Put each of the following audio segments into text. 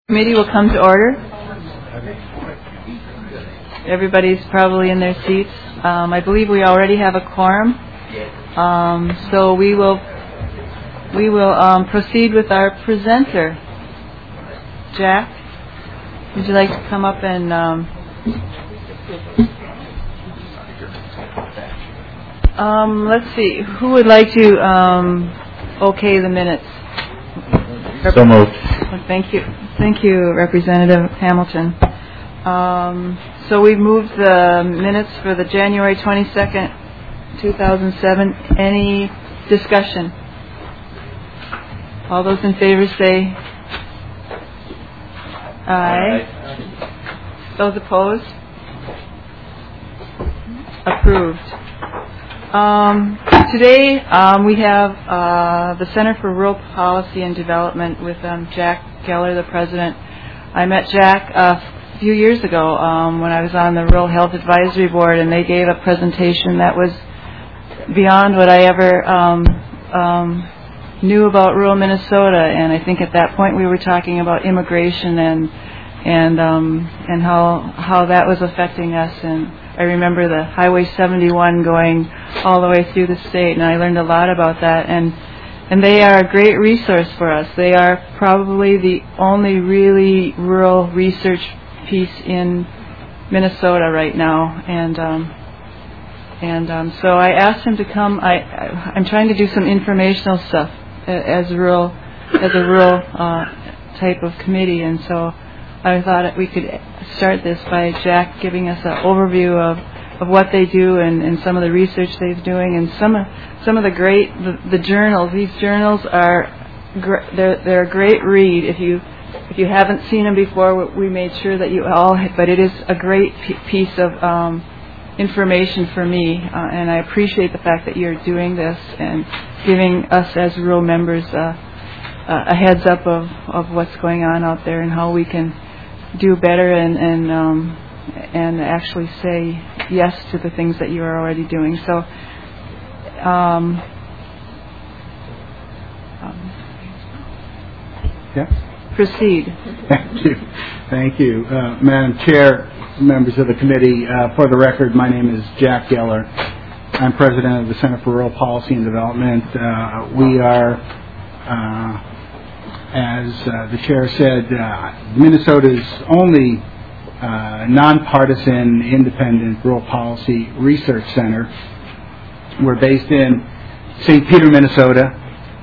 Committee will come to order. Everybody's probably in their seats. I believe we already have a quorum. So we will proceed with our presenter. Jack, would you like to come up and let's see, who would like to okay the minutes? So moved. Thank you, Representative Hamilton. So we've moved the minutes for the January 22nd, 2007. Any discussion? All those in favor say aye. Those opposed? Approved. Today we have the Center for Rural Policy and Development with Jack Geller, the president. I met Jack a few years ago when I was on the Rural Health Advisory Board, and they gave a presentation that was beyond what I ever knew about rural Minnesota. And I think at that point we were talking about immigration and how that was affecting us. And I remember the Highway 71 going all the way through the state, and I learned a lot about that. And they are a great resource for us. They are probably the only really rural research piece in Minnesota right now. And so I asked him to come. I'm trying to do some informational stuff as a rural type of committee, and so I thought that we could start this by Jack giving us an overview of what they do and some of the research they're doing, and some of the great the journals. These journals are they're a great read. If you haven't seen them before, we made sure that you all. But it is a great piece of information for me, and I appreciate the fact that you're doing this and giving us as rural members a heads up of what's going on out there and how we can do better and actually say yes to the things that you are already doing. So proceed. Thank you. Madam Chair, members of the committee, for the record, my name is Jack Geller. I'm president of the Center for Rural Policy and Development. We are, as the chair said, Minnesota's only nonpartisan, independent rural policy research center. We're based in St. Peter, Minnesota,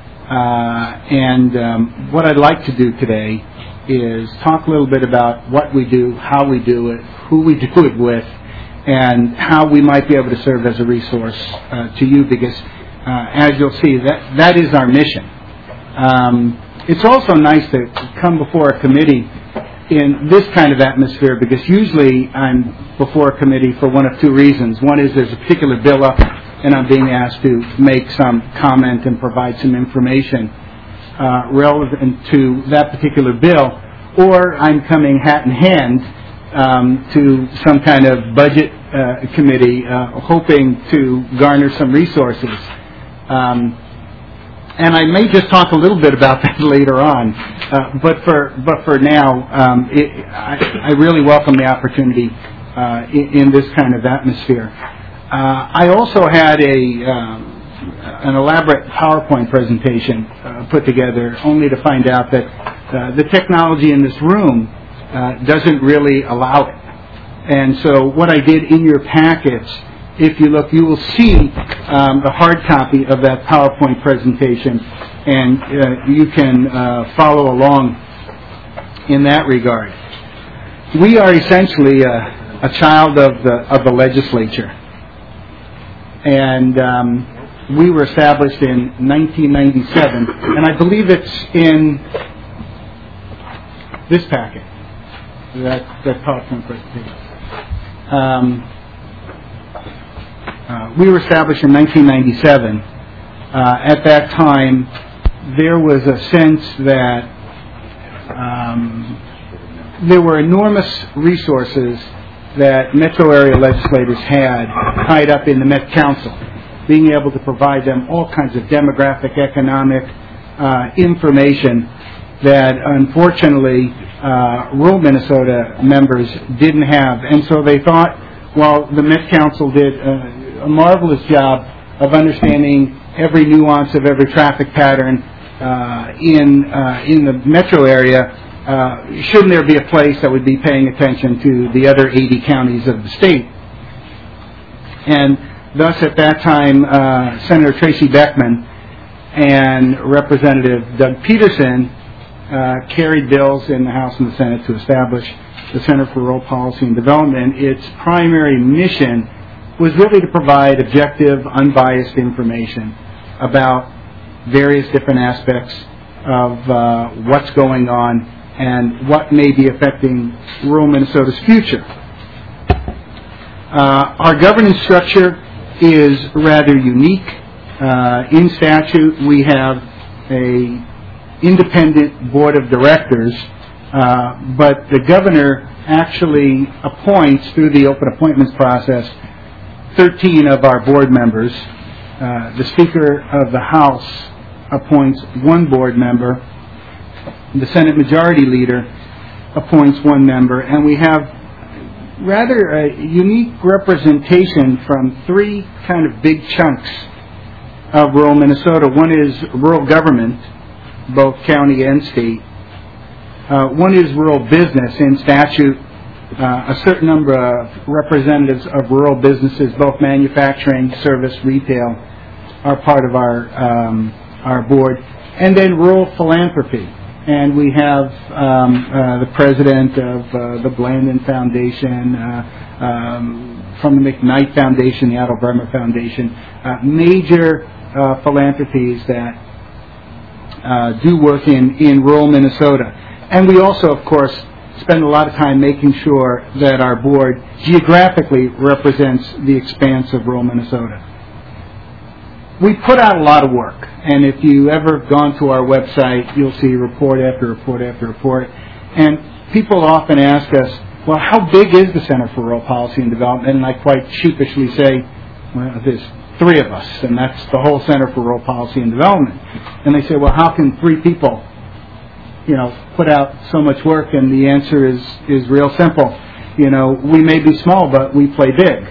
and what I'd like to do today is talk a little bit about what we do, how we do it, who we do it with, and how we might be able to serve as a resource to you, because as you'll see, that is our mission. It's also nice to come before a committee in this kind of atmosphere, because usually I'm before a committee for one of two reasons. One is there's a particular bill up and I'm being asked to make some comment and provide some information relevant to that particular bill, or I'm coming hat in hand to some kind of budget committee hoping to garner some resources. And I may just talk a little bit about that later on, but for now, I really welcome the opportunity in this kind of atmosphere. I also had an elaborate PowerPoint presentation put together, only to find out that the technology in this room doesn't really allow it. And so what I did in your packets, if you look, you will see the hard copy of that PowerPoint presentation, and you can follow along in that regard. We are essentially a child of the legislature, and we were established in 1997, and I believe it's in this packet, that PowerPoint presentation. We were established in 1997. At that time, there was a sense that there were enormous resources that metro area legislators had tied up in the Met Council, being able to provide them all kinds of demographic, economic information that unfortunately rural Minnesota members didn't have. And so they thought, well, the Met Council did a marvelous job of understanding every nuance of every traffic pattern in the metro area. Shouldn't there be a place that would be paying attention to the other 80 counties of the state? And thus, at that time, Senator Tracy Beckman and Representative Doug Peterson carried bills in the House and the Senate to establish the Center for Rural Policy and Development. Its primary mission was really to provide objective, unbiased information about various different aspects of what's going on and what may be affecting rural Minnesota's future. Our governance structure is rather unique. In statute, we have a independent board of directors, but the governor actually appoints, through the open appointments process, 13 of our board members. The Speaker of the House appoints one board member. The Senate Majority Leader appoints one member, and we have rather a unique representation from three kind of big chunks of rural Minnesota. One is rural government, both county and state. One is rural business. In statute, a certain number of representatives of rural businesses, both manufacturing, service, retail, are part of our board. And then rural philanthropy. And we have the president of the Blandon Foundation, from the McKnight Foundation, the Otto Bremer Foundation, major philanthropies that do work in rural Minnesota. And we also, of course, spend a lot of time making sure that our board geographically represents the expanse of rural Minnesota. We put out a lot of work, and if you ever gone to our website, you'll see report after report after report. And people often ask us, well, how big is the Center for Rural Policy and Development? And I quite sheepishly say, well, there's three of us, and that's the whole Center for Rural Policy and Development. And they say, well, how can three people, put out so much work? And the answer is real simple. We may be small, but we play big.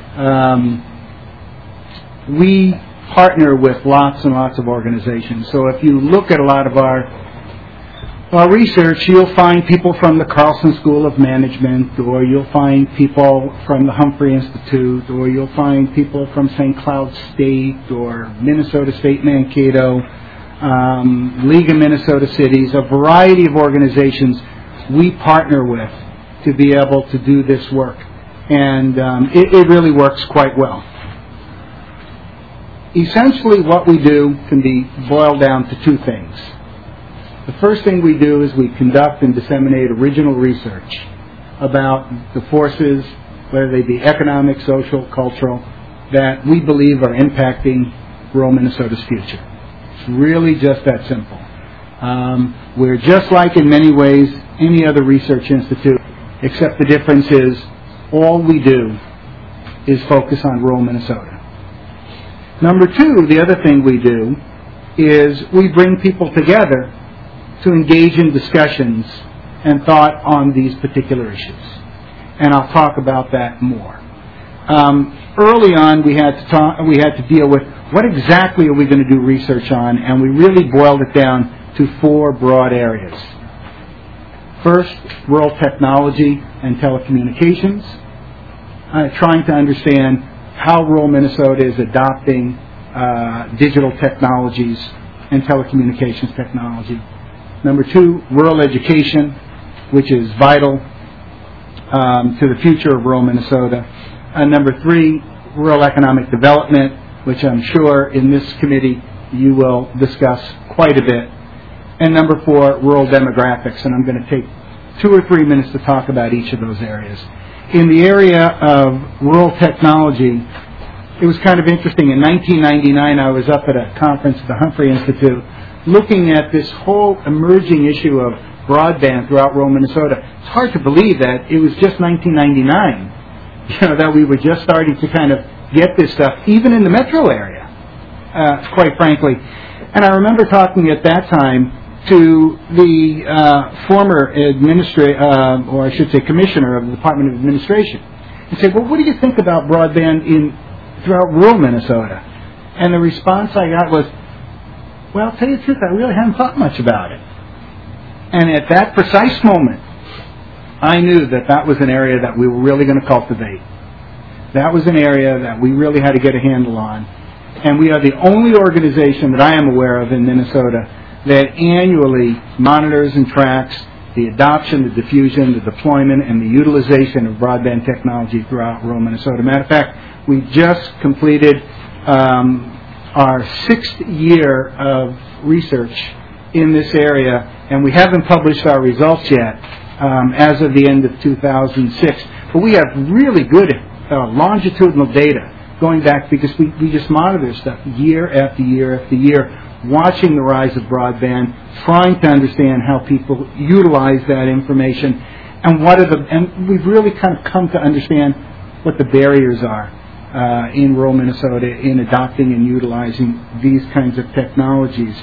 We partner with lots and lots of organizations. So if you look at a lot of our research, you'll find people from the Carlson School of Management, or you'll find people from the Humphrey Institute, or you'll find people from St. Cloud State, or Minnesota State Mankato, League of Minnesota Cities, a variety of organizations we partner with to be able to do this work. And it really works quite well. Essentially, what we do can be boiled down to two things. The first thing we do is we conduct and disseminate original research about the forces, whether they be economic, social, cultural, that we believe are impacting rural Minnesota's future. It's really just that simple. We're just like, in many ways, any other research institute, except the difference is all we do is focus on rural Minnesota. Number two, the other thing we do is we bring people together to engage in discussions and thought on these particular issues. And I'll talk about that more. Early on, we had to deal with what exactly are we going to do research on, and we really boiled it down to four broad areas. First, rural technology and telecommunications, trying to understand how rural Minnesota is adopting digital technologies and telecommunications technology. Number two, rural education, which is vital to the future of rural Minnesota. And number three, rural economic development, which I'm sure in this committee you will discuss quite a bit. And number four, rural demographics, and I'm going to take 2 or 3 minutes to talk about each of those areas. In the area of rural technology, it was kind of interesting. In 1999, I was up at a conference at the Humphrey Institute looking at this whole emerging issue of broadband throughout rural Minnesota. It's hard to believe that it was just 1999, that we were just starting to kind of get this stuff, even in the metro area, quite frankly. And I remember talking at that time to the former or I should say commissioner of the Department of Administration and said, well, what do you think about broadband throughout rural Minnesota? And the response I got was, well, to tell you the truth, I really haven't thought much about it. And at that precise moment, I knew that was an area that we were really going to cultivate. That was an area that we really had to get a handle on. And we are the only organization that I am aware of in Minnesota that annually monitors and tracks the adoption, the diffusion, the deployment, and the utilization of broadband technology throughout rural Minnesota. Matter of fact, we just completed our 6th year of research in this area, and we haven't published our results yet as of the end of 2006. But we have really good longitudinal data going back, because we just monitor stuff year after year after year, watching the rise of broadband, trying to understand how people utilize that information, and we've really kind of come to understand what the barriers are in rural Minnesota in adopting and utilizing these kinds of technologies.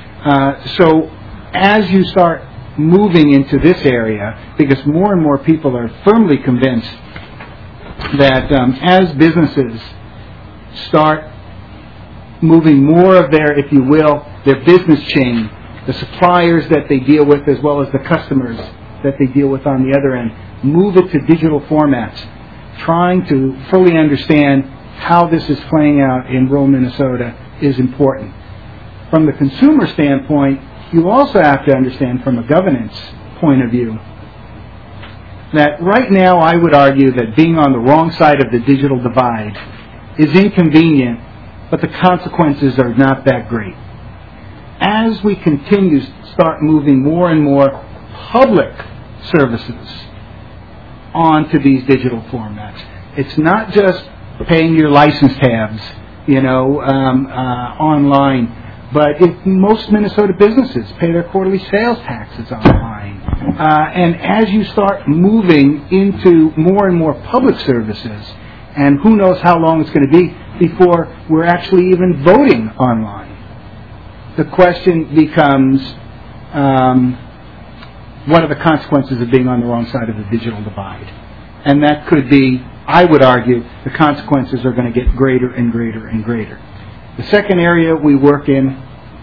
So as you start moving into this area, because more and more people are firmly convinced that as businesses start moving more of their, if you will, their business chain, the suppliers that they deal with as well as the customers that they deal with on the other end, move it to digital formats, trying to fully understand how this is playing out in rural Minnesota is important. From the consumer standpoint, you also have to understand from a governance point of view that right now I would argue that being on the wrong side of the digital divide is inconvenient, but the consequences are not that great. As we continue to start moving more and more public services onto these digital formats, it's not just paying your license tabs, online, but most Minnesota businesses pay their quarterly sales taxes online. And as you start moving into more and more public services, and who knows how long it's going to be before we're actually even voting online, the question becomes, what are the consequences of being on the wrong side of the digital divide? And that could be, I would argue, the consequences are going to get greater and greater and greater. The second area we work in,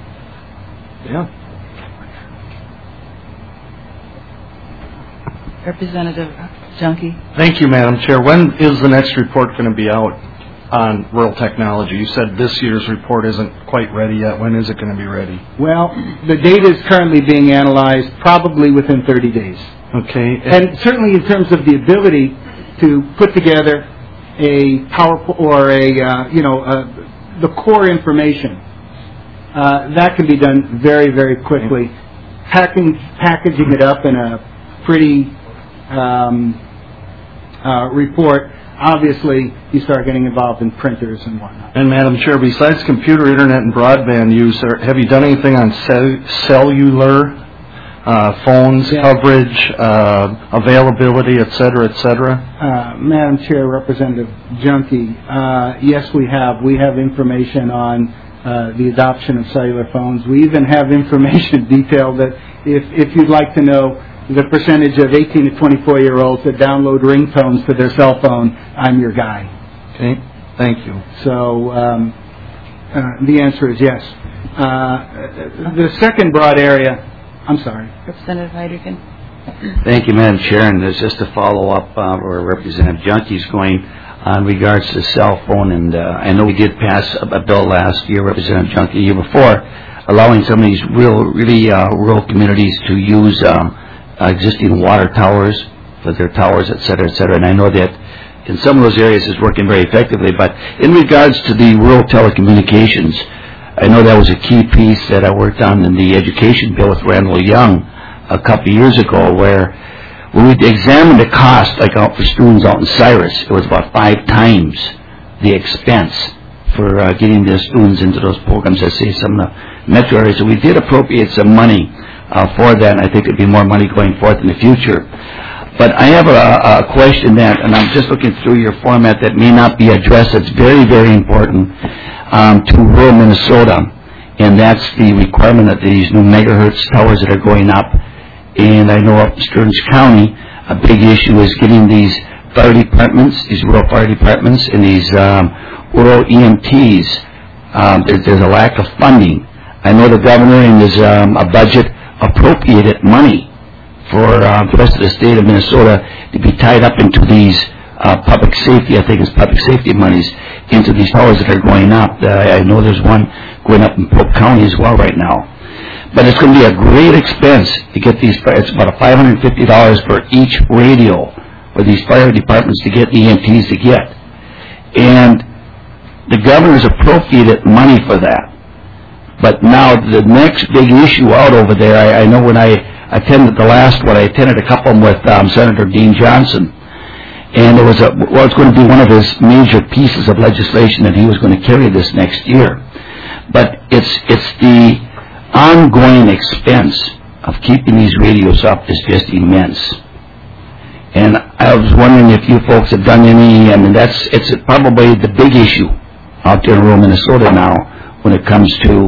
Representative Junkie. Thank you, Madam Chair. When is the next report going to be out on rural technology? You said this year's report isn't quite ready yet. When is it going to be ready? Well, the data is currently being analyzed probably within 30 days. Okay. And certainly in terms of the ability to put together a PowerPoint or the core information, that can be done very, very quickly. Packaging it up in a pretty report, obviously you start getting involved in printers and whatnot. And Madam Chair, besides computer, internet, and broadband use, have you done anything on cellular phones, coverage, availability, et cetera, et cetera? Madam Chair, Representative Junkie, yes, we have. We have information on the adoption of cellular phones. We even have information detailed that if you'd like to know the percentage of 18 to 24-year-olds that download ringtones to their cell phone, I'm your guy. Okay, thank you. So the answer is yes. The second broad area, I'm sorry. Representative Heidricken. Thank you, Madam Chair. And there's just a follow-up where Representative Junkie's going on regards to cell phone. And I know we did pass a bill last year, Representative Junkie, year before, allowing some of these really rural communities to use existing water towers for their towers, et cetera, et cetera. And I know that in some of those areas it's working very effectively. But in regards to the rural telecommunications, I know that was a key piece that I worked on in the education bill with Randall Young a couple of years ago, where when we examined the cost, like out for students out in Cyrus, it was about 5 times the expense for getting the students into those programs, as say some of the metro areas. So we did appropriate some money for that, and I think there'd be more money going forth in the future. But I have a question that, and I'm just looking through your format, that may not be addressed. It's very, very important to rural Minnesota. and that's the requirement of these new megahertz towers that are going up. And I know up in Stearns County, a big issue is getting these fire departments, these rural fire departments, and these rural EMTs. There's a lack of funding. I know the governor in his a budget appropriated money for the rest of the state of Minnesota to be tied up into these public safety, I think it's public safety monies, into these towers that are going up. I know there's one going up in Polk County as well right now. But it's going to be a great expense to get these. It's about $550 for each radio for these fire departments to get EMTs to get. And the governor's appropriated money for that. But now the next big issue out over there, I know when I attended the last one, I attended a couple of them with Senator Dean Johnson. And it's going to be one of his major pieces of legislation that he was going to carry this next year. But it's the ongoing expense of keeping these radios up is just immense. And I was wondering if you folks have done any, it's probably the big issue out there in rural Minnesota now when it comes to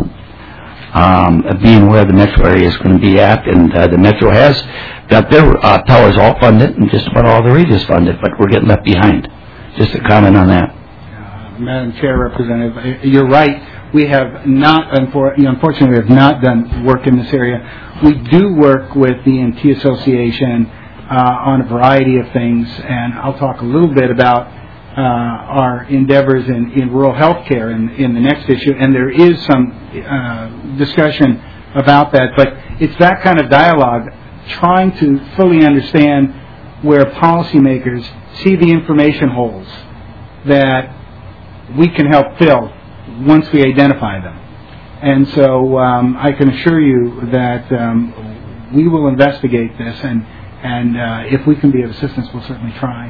being where the metro area is going to be at. And the metro has got their towers all funded and just about all the radios funded, but we're getting left behind. Just a comment on that. Madam Chair, Representative, you're right. We have not, unfortunately, we have not done work in this area. We do work with the EMT Association on a variety of things, and I'll talk a little bit about our endeavors in rural health care in the next issue, and there is some discussion about that, but it's that kind of dialogue, trying to fully understand where policymakers see the information holes that we can help fill once we identify them. And so I can assure you that we will investigate this, and if we can be of assistance, we'll certainly try.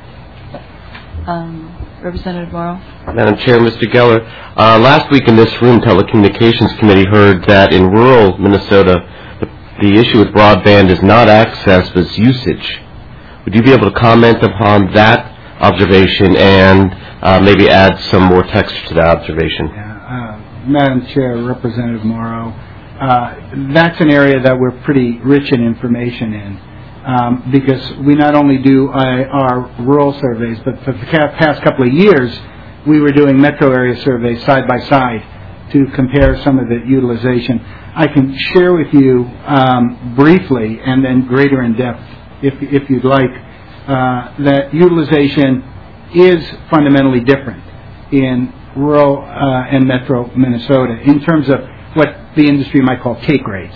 Representative Morrow. Madam Chair, Mr. Geller, last week in this room, Telecommunications Committee heard that in rural Minnesota, the issue with broadband is not access, but it's usage. Would you be able to comment upon that observation and maybe add some more texture to that observation? Madam Chair, Representative Morrow, that's an area that we're pretty rich in information in, because we not only do our rural surveys, but for the past couple of years, we were doing metro area surveys side by side to compare some of the utilization. I can share with you briefly and then greater in depth, if you'd like, that utilization is fundamentally different in rural and metro Minnesota in terms of what the industry might call take rates.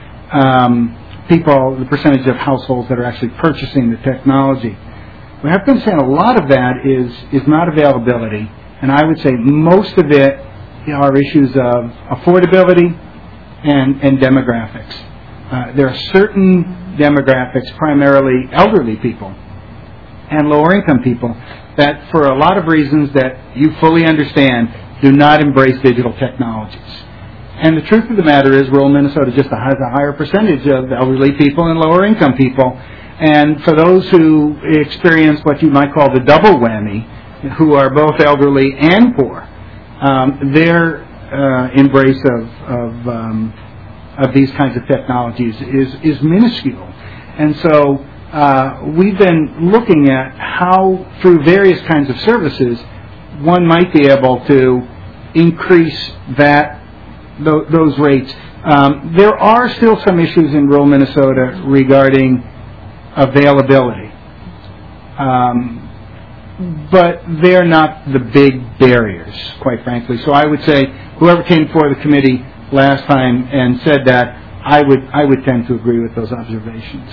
The percentage of households that are actually purchasing the technology. We have to understand a lot of that is not availability, and I would say most of it are issues of affordability and demographics. There are certain demographics, primarily elderly people and lower income people, that for a lot of reasons that you fully understand do not embrace digital technologies. And the truth of the matter is rural Minnesota just has a higher percentage of elderly people and lower income people. And for those who experience what you might call the double whammy, who are both elderly and poor, their embrace of these kinds of technologies is minuscule. And so we've been looking at how, through various kinds of services, one might be able to increase those rates. There are still some issues in rural Minnesota regarding availability, but they're not the big barriers, quite frankly. So I would say whoever came before the committee last time and said that, I would tend to agree with those observations.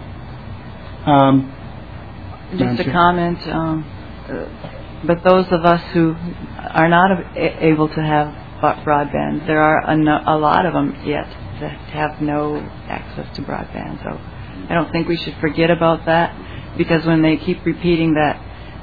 Just a comment, but those of us who are not able to have broadband, there are a lot of them yet that have no access to broadband. So I don't think we should forget about that, because when they keep repeating that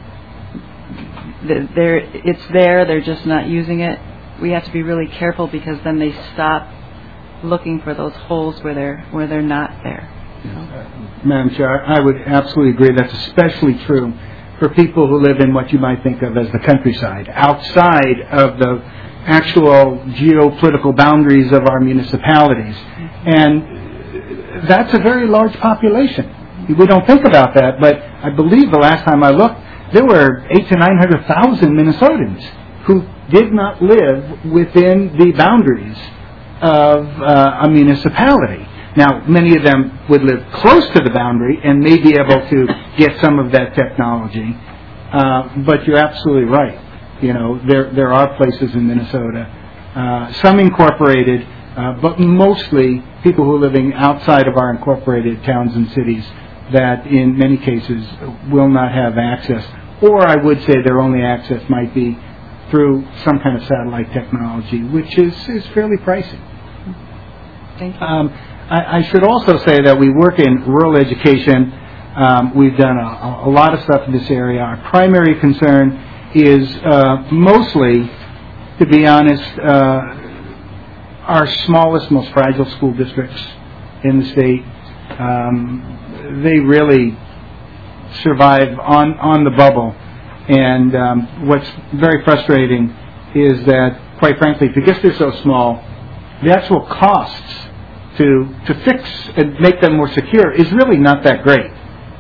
it's there, they're just not using it, we have to be really careful, because then they stop looking for those holes where they're not there. Madam Chair, I would absolutely agree. That's especially true for people who live in what you might think of as the countryside, outside of the actual geopolitical boundaries of our municipalities. And that's a very large population. We don't think about that, but I believe the last time I looked, there were 800,000 to 900,000 Minnesotans who did not live within the boundaries of a municipality. Now, many of them would live close to the boundary and may be able to get some of that technology. But you're absolutely right. You know, there are places in Minnesota, some incorporated, but mostly people who are living outside of our incorporated towns and cities that in many cases will not have access. Or I would say their only access might be through some kind of satellite technology, which is fairly pricey. Thank you. I should also say that we work in rural education. We've done a lot of stuff in this area. Our primary concern is mostly, to be honest, our smallest, most fragile school districts in the state. They really survive on the bubble. And what's very frustrating is that, quite frankly, because they're so small, the actual costs to fix and make them more secure is really not that great.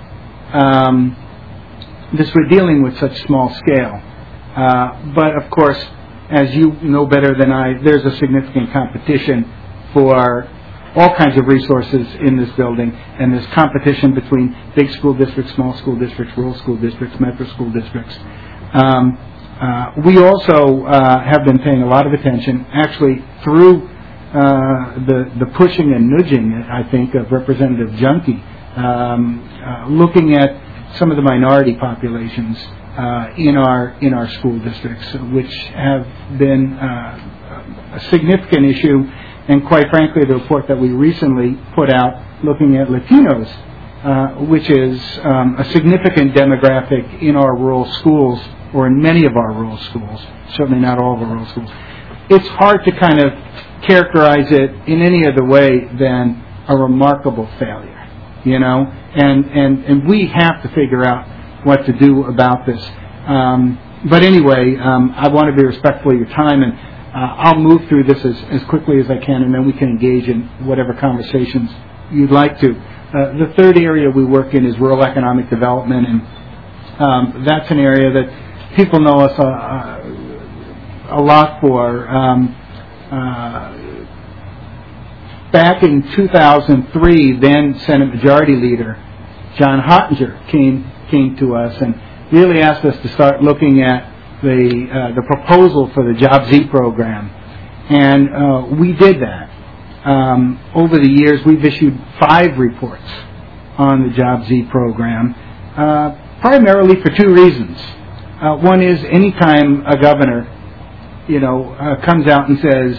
This we're dealing with such small scale. But of course, as you know better than I, there's a significant competition for all kinds of resources in this building, and there's competition between big school districts, small school districts, rural school districts, metro school districts. We also have been paying a lot of attention, actually through the pushing and nudging, I think, of Representative Junkie, looking at some of the minority populations in our school districts, which have been a significant issue. And quite frankly, the report that we recently put out looking at Latinos, which is a significant demographic in our rural schools, or in many of our rural schools, certainly not all of our rural schools. It's hard to kind of characterize it in any other way than a remarkable failure, you know? And we have to figure out what to do about this. But anyway, I want to be respectful of your time, and I'll move through this as quickly as I can, and then we can engage in whatever conversations you'd like to. The third area we work in is rural economic development, and that's an area that people know us a lot for. Back in 2003, then Senate Majority Leader John Hottinger came to us and really asked us to start looking at the proposal for the Job Z program, and we did that. Over the years, we've issued 5 reports on the Job Z program, primarily for 2 reasons. One is anytime a governor, comes out and says,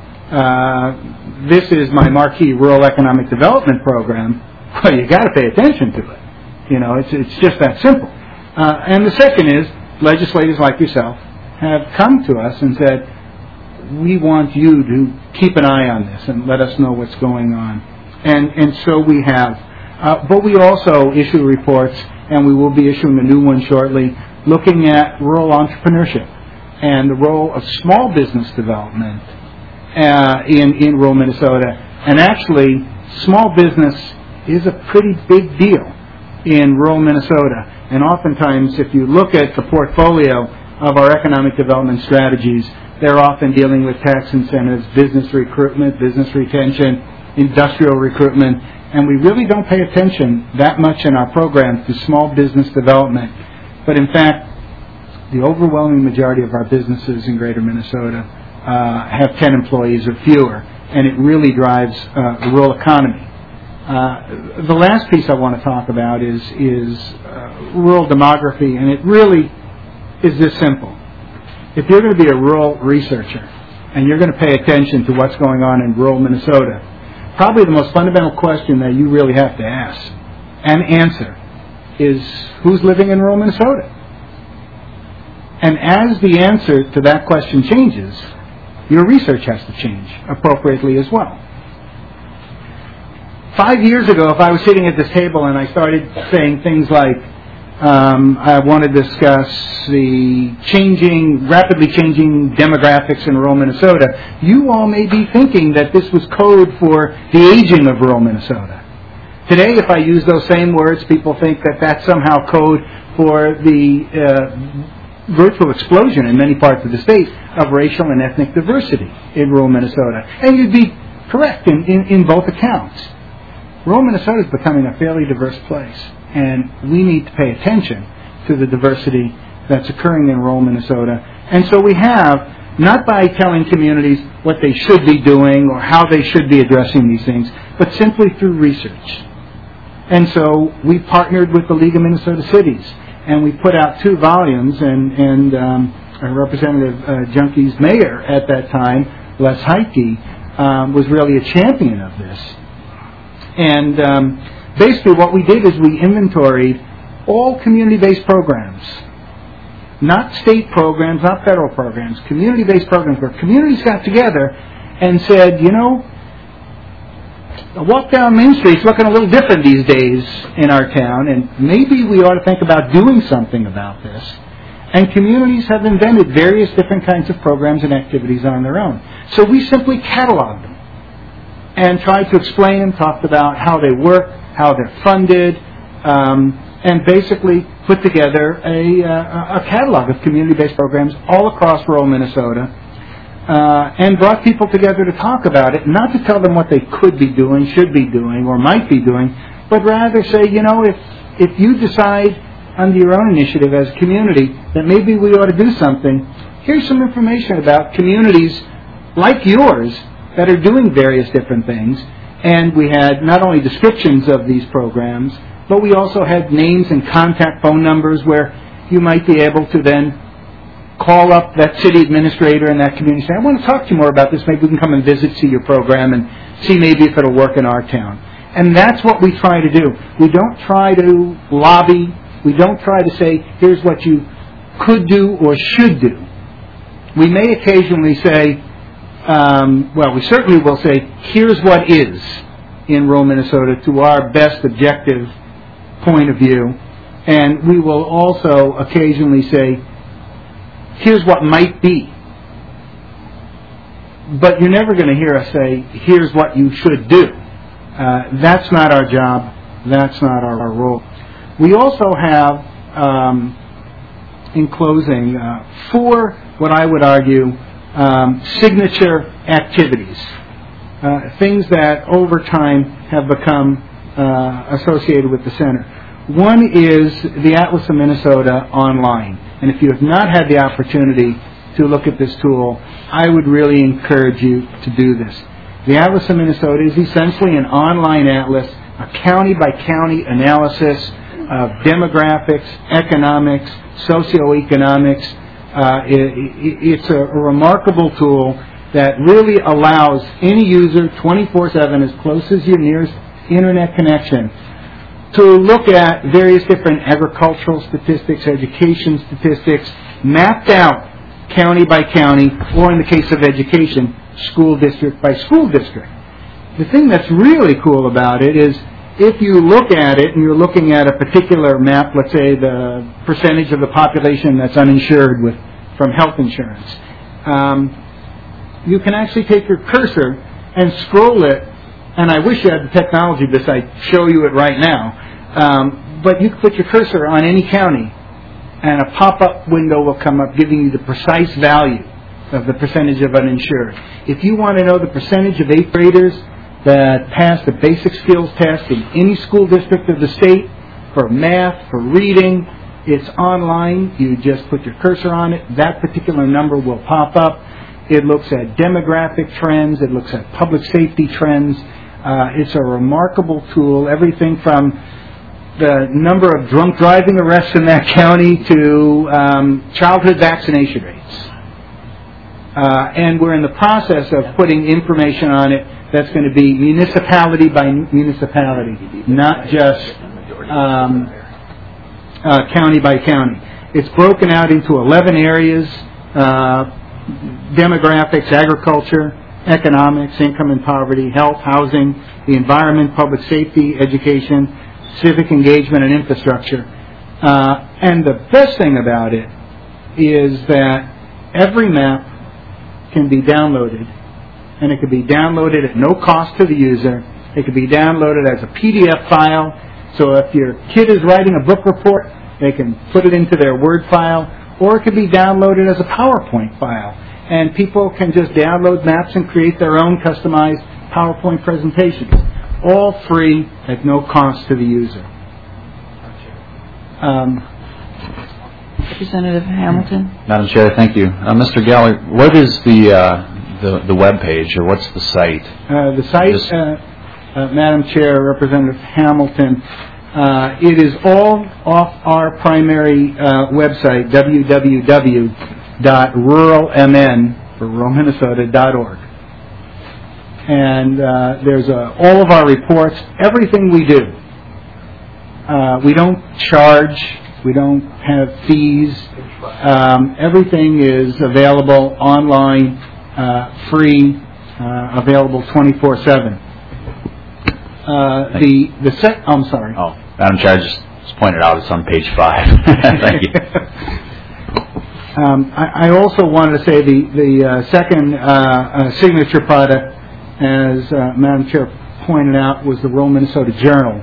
"This is my marquee rural economic development program," well, you got to pay attention to it. It's just that simple. And the second is, legislators like yourself have come to us and said, "We want you to keep an eye on this and let us know what's going on." And so we have. But we also issue reports, and we will be issuing a new one shortly, looking at rural entrepreneurship and the role of small business development in rural Minnesota. And actually, small business is a pretty big deal in rural Minnesota. And oftentimes, if you look at the portfolio of our economic development strategies, they're often dealing with tax incentives, business recruitment, business retention, industrial recruitment, and we really don't pay attention that much in our programs to small business development. But in fact, the overwhelming majority of our businesses in greater Minnesota have 10 employees or fewer, and it really drives the rural economy. The last piece I want to talk about is rural demography, and it really is this simple. If you're going to be a rural researcher and you're going to pay attention to what's going on in rural Minnesota, probably the most fundamental question that you really have to ask and answer is, who's living in rural Minnesota? And as the answer to that question changes, your research has to change appropriately as well. 5 years ago, if I was sitting at this table and I started saying things like, I want to discuss the rapidly changing demographics in rural Minnesota. You all may be thinking that this was code for the aging of rural Minnesota. Today, if I use those same words, people think that that's somehow code for the virtual explosion in many parts of the state of racial and ethnic diversity in rural Minnesota. And you'd be correct in both accounts. Rural Minnesota is becoming a fairly diverse place, and we need to pay attention to the diversity that's occurring in rural Minnesota. And so we have, not by telling communities what they should be doing or how they should be addressing these things, but simply through research. And so we partnered with the League of Minnesota Cities, and we put out 2 volumes, and Representative Junckie's mayor at that time, Les Heitke, was really a champion of this. And basically what we did is we inventoried all community-based programs, not state programs, not federal programs, community-based programs where communities got together and said, you know, a walk down Main Street's looking a little different these days in our town, and maybe we ought to think about doing something about this. And communities have invented various different kinds of programs and activities on their own. So we simply cataloged them and tried to explain them, talked about how they work, how they're funded, and basically put together a catalog of community-based programs all across rural Minnesota, and brought people together to talk about it, not to tell them what they could be doing, should be doing, or might be doing, but rather say, you know, if you decide under your own initiative as a community that maybe we ought to do something, here's some information about communities like yours that are doing various different things. And we had not only descriptions of these programs, but we also had names and contact phone numbers where you might be able to then call up that city administrator in that community and say, I want to talk to you more about this. Maybe we can come and visit, see your program, and see maybe if it'll work in our town. And that's what we try to do. We don't try to lobby. We don't try to say, here's what you could do or should do. We may occasionally say, we certainly will say, here's what is in rural Minnesota to our best objective point of view. And we will also occasionally say, here's what might be. But you're never going to hear us say, here's what you should do. That's not our job. That's not our role. We also have, in closing, 4, what I would argue, signature activities, things that over time have become associated with the center. One is the Atlas of Minnesota online. And if you have not had the opportunity to look at this tool, I would really encourage you to do this. The Atlas of Minnesota is essentially an online atlas, a county-by-county analysis of demographics, economics, socioeconomics. It's a remarkable tool that really allows any user 24/7, as close as your nearest internet connection, to look at various different agricultural statistics, education statistics, mapped out county by county, or in the case of education, school district by school district. The thing that's really cool about it is if you look at it and you're looking at a particular map, let's say the percentage of the population that's uninsured from health insurance, you can actually take your cursor and scroll it, and I wish you had the technology because I'd show you it right now, but you can put your cursor on any county and a pop-up window will come up giving you the precise value of the percentage of uninsured. If you want to know the percentage of 8th graders that pass the basic skills test in any school district of the state for math, for reading, it's online. You just put your cursor on it. That particular number will pop up. It looks at demographic trends. It looks at public safety trends. It's a remarkable tool. Everything from the number of drunk driving arrests in that county to childhood vaccination rates. And we're in the process of putting information on it that's going to be municipality by municipality, not just county by county. It's broken out into 11 areas, demographics, agriculture, economics, income and poverty, health, housing, the environment, public safety, education, civic engagement, and infrastructure. And the best thing about it is that every map can be downloaded, and it can be downloaded at no cost to the user. It can be downloaded as a PDF file, so if your kid is writing a book report, they can put it into their Word file, or it can be downloaded as a PowerPoint file. And people can just download maps and create their own customized PowerPoint presentations, all free at no cost to the user. Representative Hamilton. Madam Chair, thank you. Mr. Geller, what is the web page, or what's the site? The site, Madam Chair, Representative Hamilton, it is all off our primary website, www.ruralmn.org. And there's all of our reports, everything we do. We don't charge. We don't have fees. Everything is available online, free, available 24/7. I'm sorry. Oh, Madam Chair, I just pointed out it's on page 5. Thank you. I also wanted to say the second signature product, as Madam Chair pointed out, was the Rural Minnesota Journal.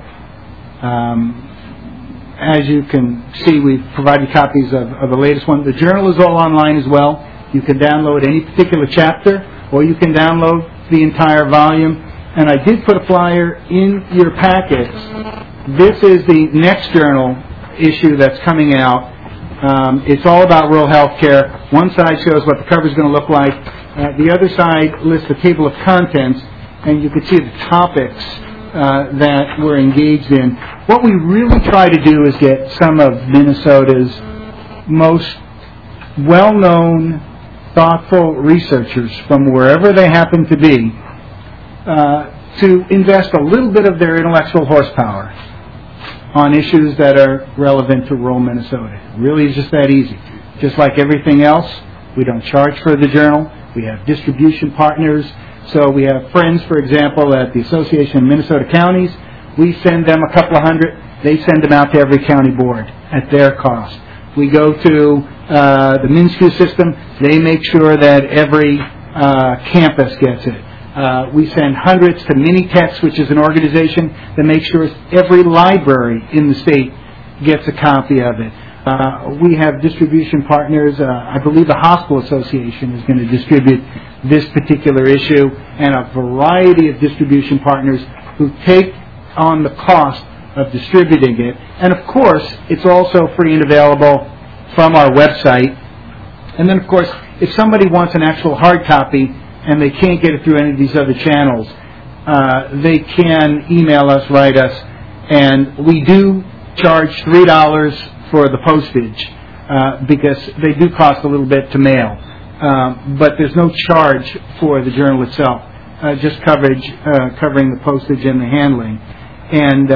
As you can see, we've provided copies of the latest one. The journal is all online as well. You can download any particular chapter, or you can download the entire volume. And I did put a flyer in your packets. This is the next journal issue that's coming out. It's all about rural health care. One side shows what the cover is going to look like. The other side lists a table of contents, and you can see the topics that we're engaged in. What we really try to do is get some of Minnesota's most well-known, thoughtful researchers from wherever they happen to be to invest a little bit of their intellectual horsepower on issues that are relevant to rural Minnesota. It really is just that easy. Just like everything else, we don't charge for the journal. We have distribution partners. So we have friends, for example, at the Association of Minnesota Counties. We send them a couple of hundred. They send them out to every county board at their cost. We go to the MnSCU system. They make sure that every campus gets it. We send hundreds to Minitex, which is an organization that makes sure every library in the state gets a copy of it. We have distribution partners. I believe the Hospital Association is going to distribute this particular issue, and a variety of distribution partners who take on the cost of distributing it. And of course, it's also free and available from our website. And then, of course, if somebody wants an actual hard copy and they can't get it through any of these other channels, they can email us, write us, and we do charge $3 for the postage because they do cost a little bit to mail. But there's no charge for the journal itself, just covering the postage and the handling. And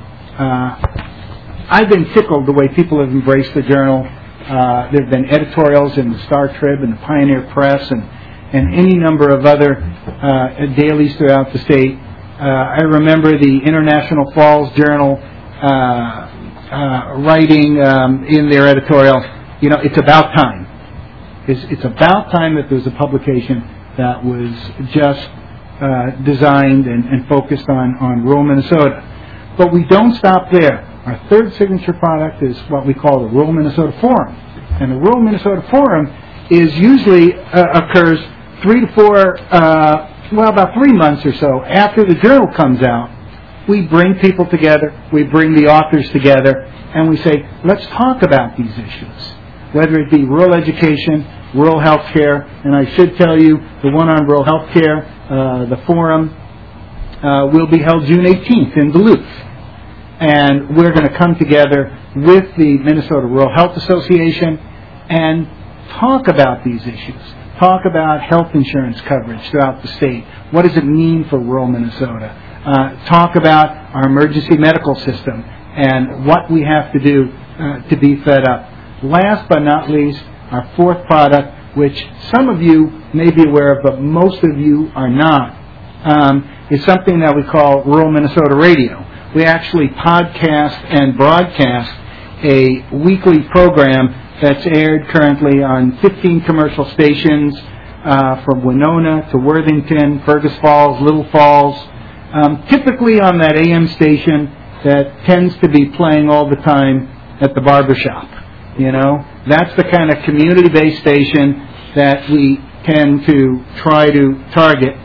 I've been tickled the way people have embraced the journal. There have been editorials in the Star Trib and the Pioneer Press and any number of other dailies throughout the state. I remember the International Falls Journal writing in their editorial, it's about time. It's about time that there was a publication that was just designed and focused on rural Minnesota. But we don't stop there. Our third signature product is what we call the Rural Minnesota Forum. And the Rural Minnesota Forum is usually occurs 3 to 4, about 3 months or so after the journal comes out. We bring people together, we bring the authors together, and we say, let's talk about these issues, whether it be rural education, rural health care, and I should tell you, the one on rural health care, the forum, will be held June 18th in Duluth. And we're going to come together with the Minnesota Rural Health Association and talk about these issues. Talk about health insurance coverage throughout the state. What does it mean for rural Minnesota? Talk about our emergency medical system and what we have to do to be fed up. Last but not least, our fourth product, which some of you may be aware of, but most of you are not, is something that we call Rural Minnesota Radio. We actually podcast and broadcast a weekly program that's aired currently on 15 commercial stations from Winona to Worthington, Fergus Falls, Little Falls, typically on that AM station that tends to be playing all the time at the barbershop. You know, that's the kind of community-based station that we tend to try to target.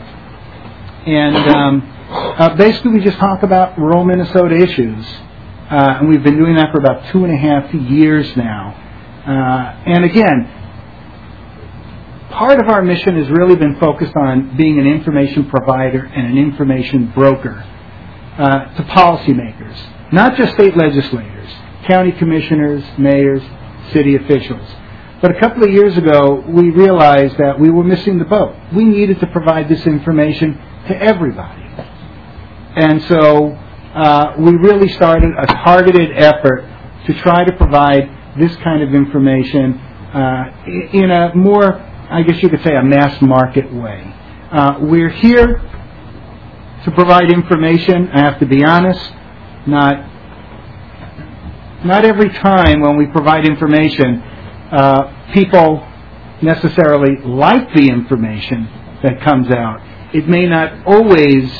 And basically we just talk about rural Minnesota issues. And we've been doing that for about 2.5 years now. And again, part of our mission has really been focused on being an information provider and an information broker to policymakers, not just state legislators, county commissioners, mayors, city officials. But a couple of years ago, we realized that we were missing the boat. We needed to provide this information to everybody. And so we really started a targeted effort to try to provide this kind of information in a more, I guess you could say, a mass market way. We're here to provide information. I have to be honest, not every time when we provide information, people necessarily like the information that comes out. It may not always,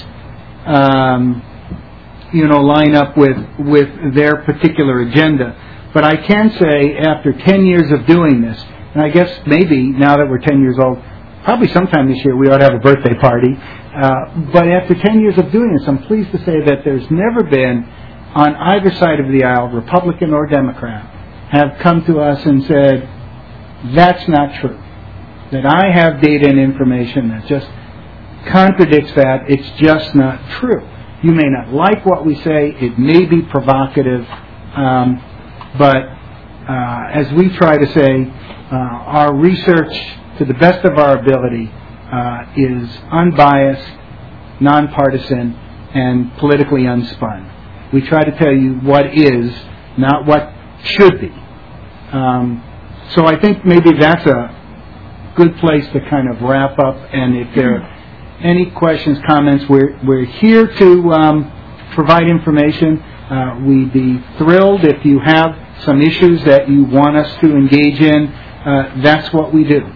line up with their particular agenda. But I can say, after 10 years of doing this, and I guess maybe now that we're 10 years old, probably sometime this year we ought to have a birthday party. But after 10 years of doing this, I'm pleased to say that there's never been, on either side of the aisle, Republican or Democrat, have come to us and said, that's not true. That I have data and information that just contradicts that. It's just not true. You may not like what we say. It may be provocative. But as we try to say, our research, to the best of our ability, is unbiased, nonpartisan, and politically unspun. We try to tell you what is, not what should be. So I think maybe that's a good place to kind of wrap up. And if there are any questions, comments, we're here to provide information. We'd be thrilled if you have some issues that you want us to engage in. That's what we do.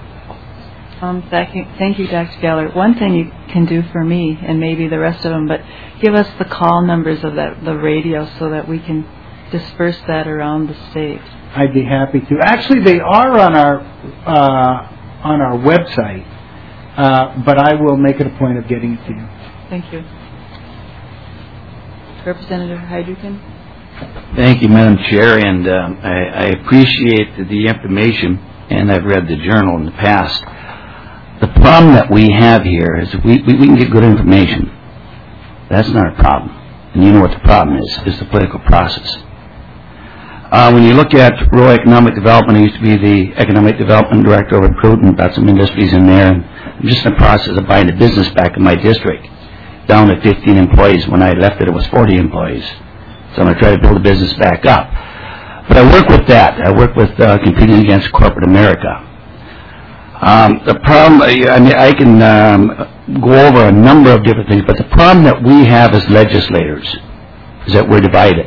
Thank you, Dr. Geller. One thing you can do for me, and maybe the rest of them, but give us the call numbers of the radio so that we can disperse that around the state. I'd be happy to. Actually, they are on our website, but I will make it a point of getting it to you. Thank you. Representative Hydrukin. Thank you, Madam Chair, and I appreciate the information, and I've read the journal in the past. The problem that we have here is we can get good information. That's not a problem. And you know what the problem is the political process. When you look at rural economic development, I used to be the economic development director over at Prudent, got some industries in there, and I'm just in the process of buying a business back in my district, down to 15 employees. When I left it was 40 employees. So I'm going to try to build a business back up. But I work with that. I work with competing against corporate America. The problem, I can go over a number of different things, but the problem that we have as legislators is that we're divided.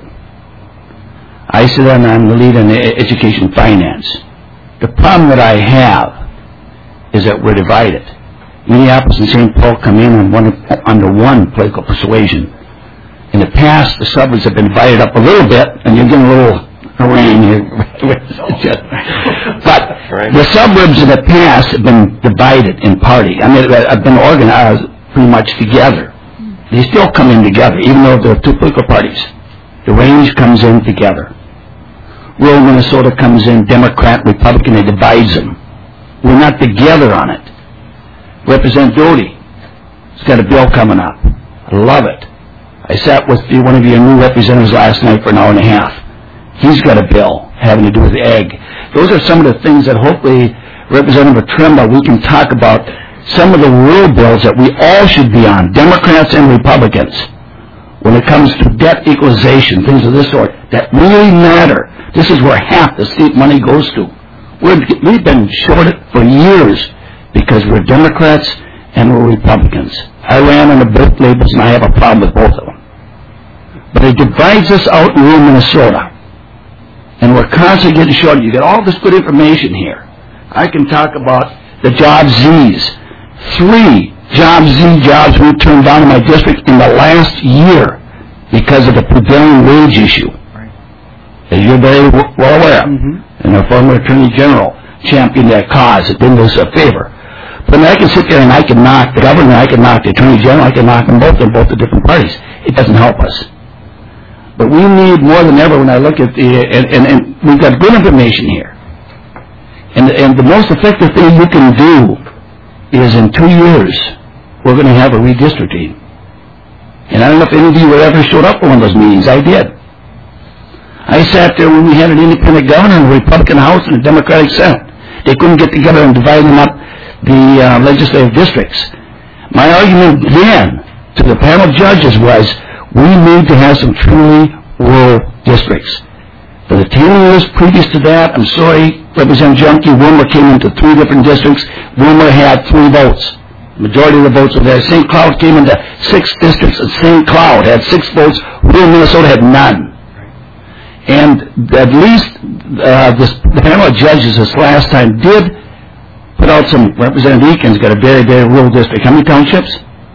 I sit on, I'm the lead in education finance. The problem that I have is that we're divided. Minneapolis and St. Paul come in under one political persuasion. In the past, the suburbs have been divided up a little bit, and you're getting a little rain here. But the suburbs in the past have been divided in party. I mean, have been organized pretty much together. They still come in together, even though there are two political parties. The range comes in together. Rural Minnesota comes in Democrat, Republican, and divides them. We're not together on it. Representative Doty has got a bill coming up. I love it. I sat with one of your new representatives last night for an hour and a half. He's got a bill having to do with ag. Those are some of the things that hopefully, Representative Tremba, we can talk about some of the rural bills that we all should be on, Democrats and Republicans, when it comes to debt equalization, things of this sort, that really matter. This is where half the state money goes to. We've been shorted for years because we're Democrats and we're Republicans. I ran on the vote labels and I have a problem with both of them. But it divides us out in rural Minnesota. And we're constantly getting short. You get all this good information here. I can talk about the Job Z's. 3 Job Z jobs we turned down in my district in the last year because of the prevailing wage issue. Right. As you're very well aware. And our former Attorney General championed that cause. It didn't do us a favor. But I can sit there and I can knock the governor, I can knock the Attorney General, I can knock them both in both the different parties. It doesn't help us. But we need more than ever when I look at and we've got good information here. And the most effective thing you can do is in 2 years, we're going to have a redistricting. And I don't know if any of you ever showed up for one of those meetings. I did. I sat there when we had an independent governor and a Republican House and a Democratic Senate. They couldn't get together and divide them up the legislative districts. My argument then to the panel of judges was we need to have some truly rural districts. For the 10 years previous to that, I'm sorry, Representative Junkie, Wilmer came into 3 different districts. Wilmer had 3 votes. The majority of the votes were there. St. Cloud came into 6 districts, and St. Cloud had 6 votes. Rural Minnesota had none. And at least the panel of judges this last time did put out some. Representative Eakins got a very, very rural district. How many townships?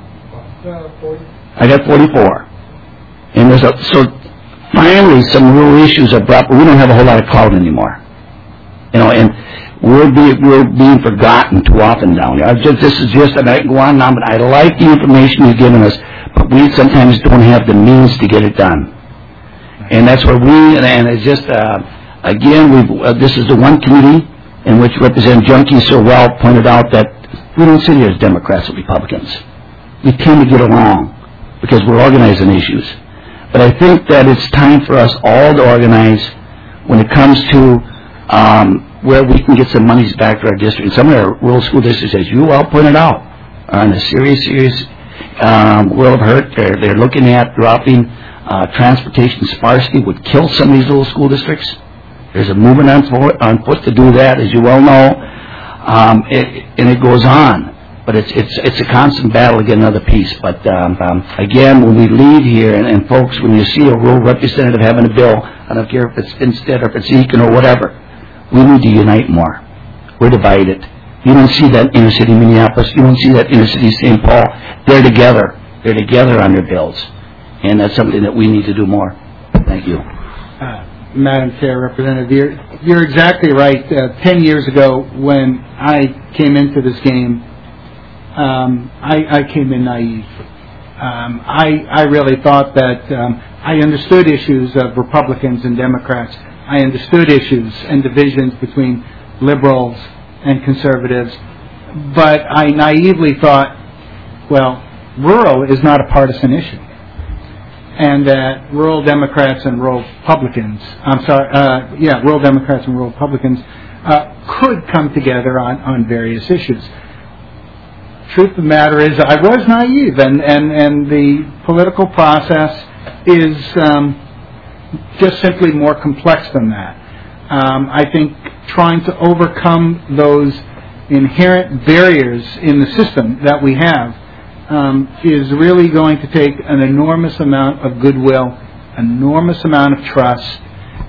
40. I got 44. And so finally some rural issues are brought, but we don't have a whole lot of clout anymore. And we're being forgotten too often down here. This is just, and I can go on and on, but I like the information you've given us, but we sometimes don't have the means to get it done. And that's where and it's just, again, this is the one committee in which Representative Junkie so well pointed out that we don't sit here as Democrats or Republicans. We tend to get along because we're organizing issues. But I think that it's time for us all to organize when it comes to where we can get some monies back to our district. And some of our rural school districts, as you all pointed out, are in a serious world of hurt. They're looking at dropping transportation sparsity would kill some of these little school districts. There's a movement on foot to do that, as you well know, and it goes on. But it's a constant battle to get another piece. But again, when we leave here, and folks, when you see a rural representative having a bill, I don't care if it's Instead or if it's Eakin or whatever, we need to unite more. We're divided. You don't see that inner city Minneapolis. You don't see that inner city St. Paul. They're together. They're together on their bills. And that's something that we need to do more. Thank you. Madam Chair, Representative, you're exactly right. 10 years ago, when I came into this game, I came in naive. I really thought that I understood issues of Republicans and Democrats. I understood issues and divisions between liberals and conservatives. But I naively thought, well, rural is not a partisan issue. And that rural Democrats and rural Republicans, rural Democrats and rural Republicans could come together on various issues. Truth of the matter is, I was naive, and the political process is just simply more complex than that. I think trying to overcome those inherent barriers in the system that we have is really going to take an enormous amount of goodwill, enormous amount of trust,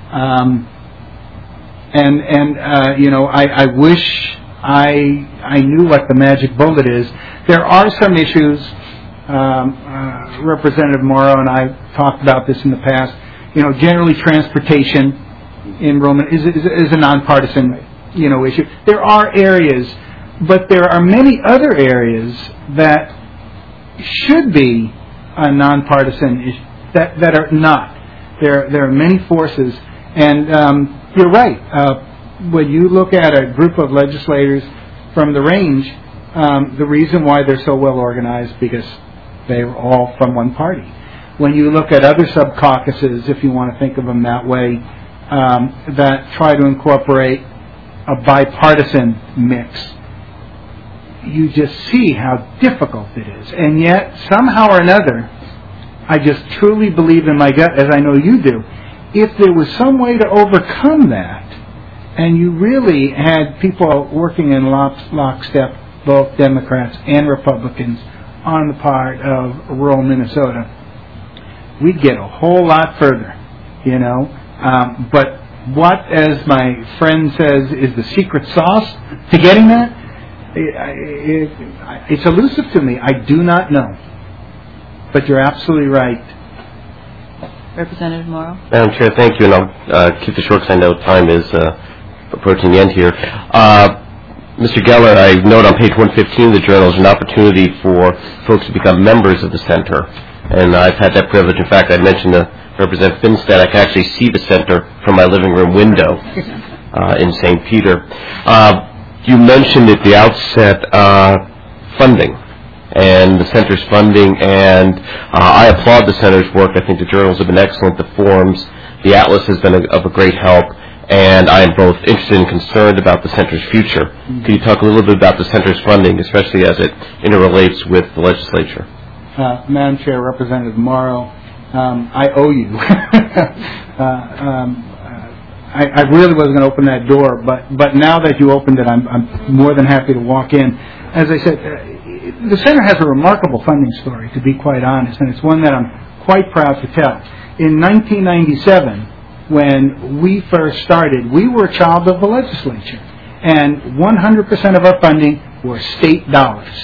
I wish I knew what the magic bullet is. There are some issues. Representative Morrow and I talked about this in the past. Generally transportation in Roman is a nonpartisan issue. There are areas, but there are many other areas that should be a nonpartisan issue that are not. There are many forces, and you're right. When you look at a group of legislators from the range, the reason why they're so well organized because they're all from one party. When you look at other sub-caucuses, if you want to think of them that way, that try to incorporate a bipartisan mix, you just see how difficult it is. And yet, somehow or another, I just truly believe in my gut, as I know you do, if there was some way to overcome that, and you really had people working in lockstep, both Democrats and Republicans, on the part of rural Minnesota, we'd get a whole lot further, But what, as my friend says, is the secret sauce to getting that? It's elusive to me. I do not know. But you're absolutely right. Representative Morrow. Madam Chair, thank you, and I'll keep this short because I know time is approaching the end here. Mr. Geller, I note on page 115 of the journal is an opportunity for folks to become members of the center, and I've had that privilege. In fact, I mentioned to Representative Finstad, I can actually see the center from my living room window in St. Peter. You mentioned at the outset funding and the center's funding, and I applaud the center's work. I think the journals have been excellent, the forums, the atlas has been of a great help, and I am both interested and concerned about the center's future. Could you talk a little bit about the center's funding, especially as it interrelates with the legislature? Madam Chair, Representative Morrow, I owe you. I really wasn't going to open that door, but now that you opened it, I'm more than happy to walk in. As I said, the center has a remarkable funding story, to be quite honest, and it's one that I'm quite proud to tell. In 1997, when we first started, we were a child of the legislature, and 100% of our funding were state dollars.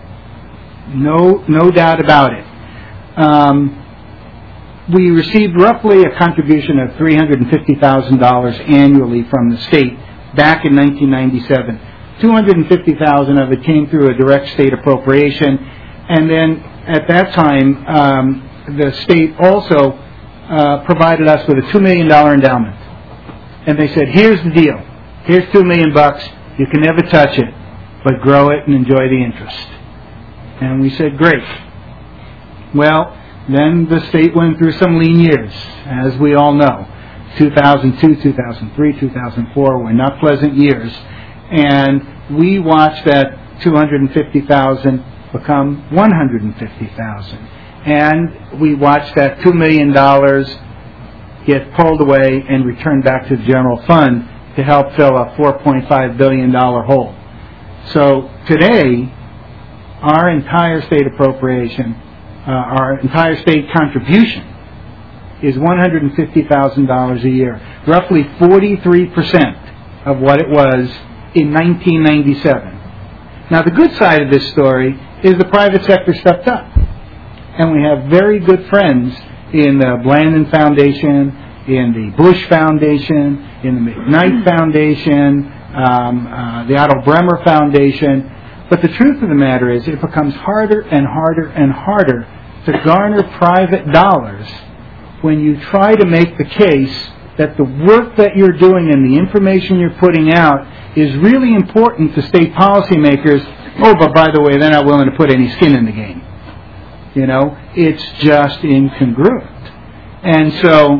No doubt about it. We received roughly a contribution of $350,000 annually from the state back in 1997. $250,000 of it came through a direct state appropriation, and then at that time the state also provided us with a $2 million endowment. And they said, here's the deal. Here's $2 million. You can never touch it, but grow it and enjoy the interest. And we said, great. Well, then the state went through some lean years, as we all know. 2002, 2003, 2004 were not pleasant years. And we watched that $250,000 become $150,000. And we watched that $2 million get pulled away and returned back to the general fund to help fill a $4.5 billion hole. So today, our entire state appropriation, our entire state contribution is $150,000 a year, roughly 43% of what it was in 1997. Now, the good side of this story is the private sector stepped up. And we have very good friends in the Blandin Foundation, in the Bush Foundation, in the McKnight Foundation, the Otto Bremer Foundation. But the truth of the matter is it becomes harder and harder and harder to garner private dollars when you try to make the case that the work that you're doing and the information you're putting out is really important to state policymakers. Oh, but by the way, they're not willing to put any skin in the game. You know, it's just incongruent. And so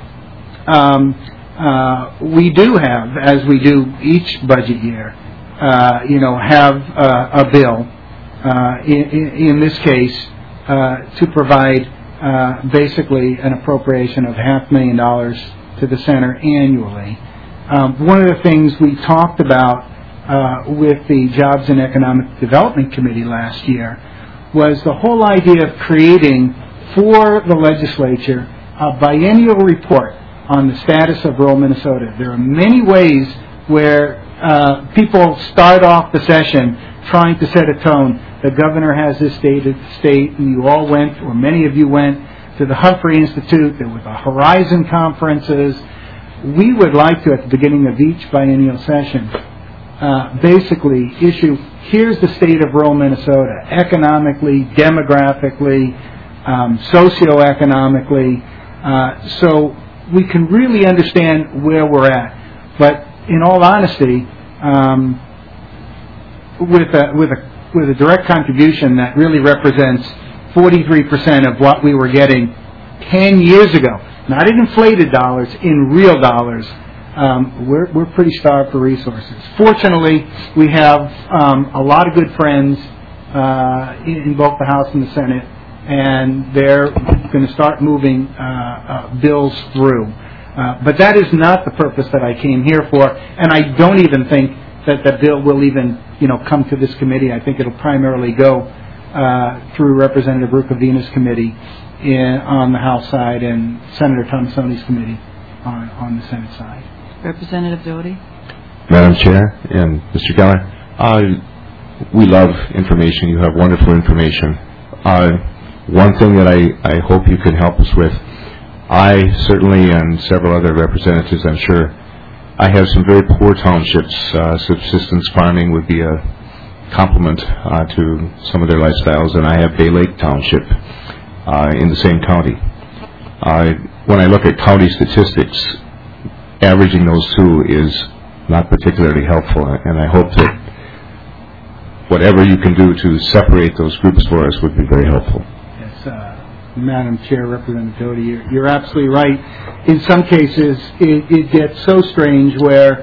we do have, as we do each budget year, have a bill, in this case, to provide basically an appropriation of $500,000 to the center annually. One of the things we talked about with the Jobs and Economic Development Committee last year was the whole idea of creating for the legislature a biennial report on the status of rural Minnesota. There are many ways where people start off the session trying to set a tone. The governor has this state and you all went, or many of you went, to the Humphrey Institute. There were the Horizon conferences. We would like to, at the beginning of each biennial session, basically issue, here's the state of rural Minnesota, economically, demographically, socioeconomically, so we can really understand where we're at. But in all honesty, with a direct contribution that really represents 43% of what we were getting 10 years ago, not in inflated dollars, in real dollars, we're pretty starved for resources. Fortunately, we have a lot of good friends in both the House and the Senate, and they're going to start moving bills through. But that is not the purpose that I came here for, and I don't even think that the bill will even, come to this committee. I think it'll primarily go through Representative Rukavina's committee on the House side and Senator Tomassoni's committee on the Senate side. Representative Doty. Madam Chair and Mr. Geller, we love information. You have wonderful information. One thing that I hope you can help us with, I certainly and several other representatives, I'm sure, I have some very poor townships. Subsistence farming would be a complement to some of their lifestyles, and I have Bay Lake Township in the same county. When I look at county statistics, averaging those two is not particularly helpful, and I hope that whatever you can do to separate those groups for us would be very helpful. Yes, Madam Chair, Representative Doty, you're absolutely right. In some cases, it gets so strange where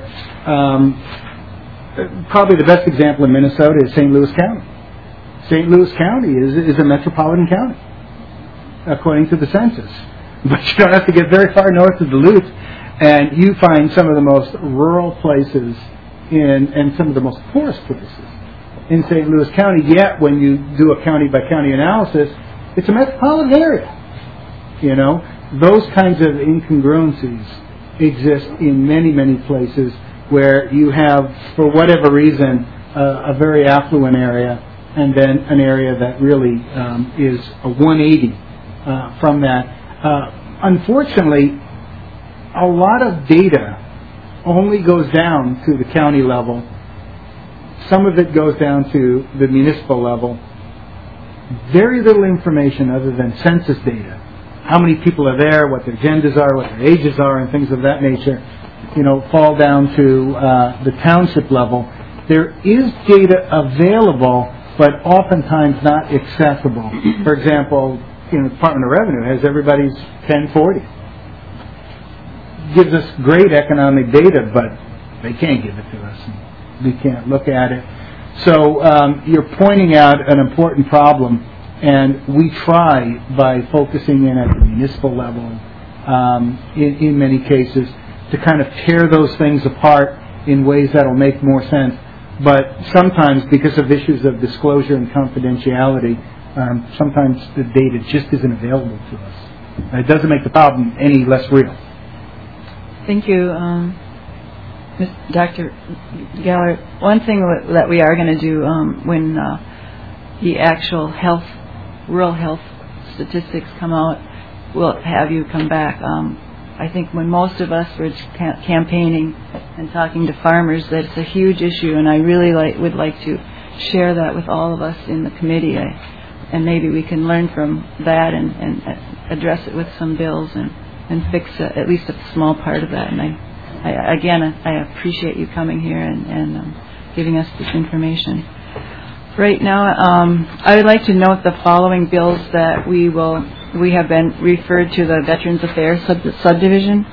probably the best example in Minnesota is St. Louis County. St. Louis County is a metropolitan county, according to the census. But you don't have to get very far north of Duluth, and you find some of the most rural places and some of the most poorest places in St. Louis County. Yet, when you do a county-by-county analysis, it's a metropolitan area. You know, those kinds of incongruencies exist in many, many places where you have, for whatever reason, a very affluent area, and then an area that really is a 180 from that. Unfortunately, a lot of data only goes down to the county level. Some of it goes down to the municipal level. Very little information other than census data. How many people are there, what their genders are, what their ages are, and things of that nature, fall down to the township level. There is data available, but oftentimes not accessible. For example, the Department of Revenue has everybody's 1040. Gives us great economic data, but they can't give it to us. We can't look at it. So you're pointing out an important problem, and we try by focusing in at the municipal level in many cases to kind of tear those things apart in ways that will make more sense. But sometimes, because of issues of disclosure and confidentiality, sometimes the data just isn't available to us. It doesn't make the problem any less real. Thank you, Dr. Geller. One thing that we are going to do when the actual rural health statistics come out, we'll have you come back. I think when most of us were campaigning and talking to farmers, that's a huge issue, and I really would like to share that with all of us in the committee. And maybe we can learn from that and address it with some bills and fix at least a small part of that. And I appreciate you coming here and giving us this information. Right now, I would like to note the following bills that we have been referred to the Veterans Affairs subdivision.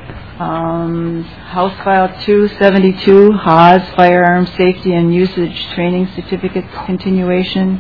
House File 272, Haas Firearm Safety and Usage Training Certificates Continuation.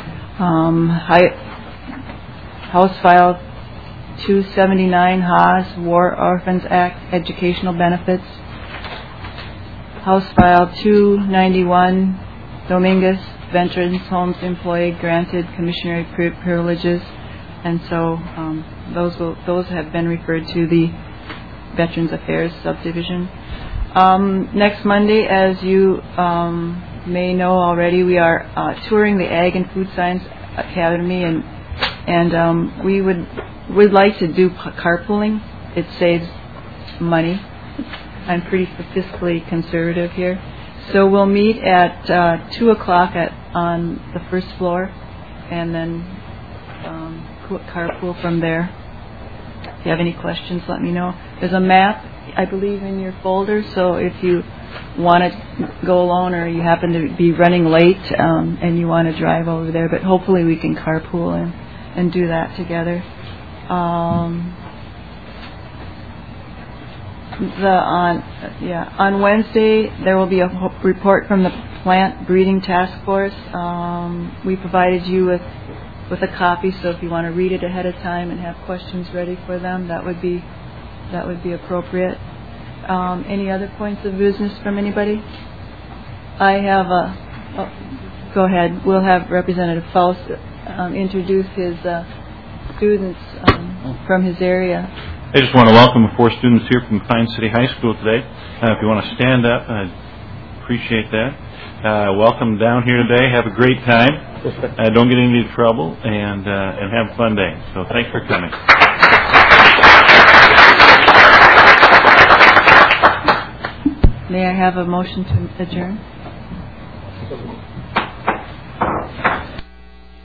House File 279, Haas War Orphans Act Educational Benefits. House File 291, Dominguez Veterans Homes Employee Granted Commissionary Privileges, and so those have been referred to the Veterans Affairs subdivision. Next Monday, as you may know already, we are touring the Ag and Food Science Academy, and we would like to do carpooling. It saves money. I'm pretty fiscally conservative here. So we'll meet at 2 o'clock on the first floor, and then carpool from there. If you have any questions, let me know. There's a map, I believe, in your folder, so if you want to go alone or you happen to be running late and you want to drive over there, but hopefully we can carpool and do that together. On Wednesday there will be a report from the Plant Breeding Task Force. We provided you with a copy, so if you want to read it ahead of time and have questions ready for them, that would be appropriate. Any other points of business from anybody? I have go ahead. We'll have Representative Faust introduce his students from his area. I just want to welcome the 4 students here from Pine City High School today. If you want to stand up, I'd appreciate that. Welcome down here today. Have a great time. Don't get into any trouble, and have a fun day. So thanks for coming. May I have a motion to adjourn?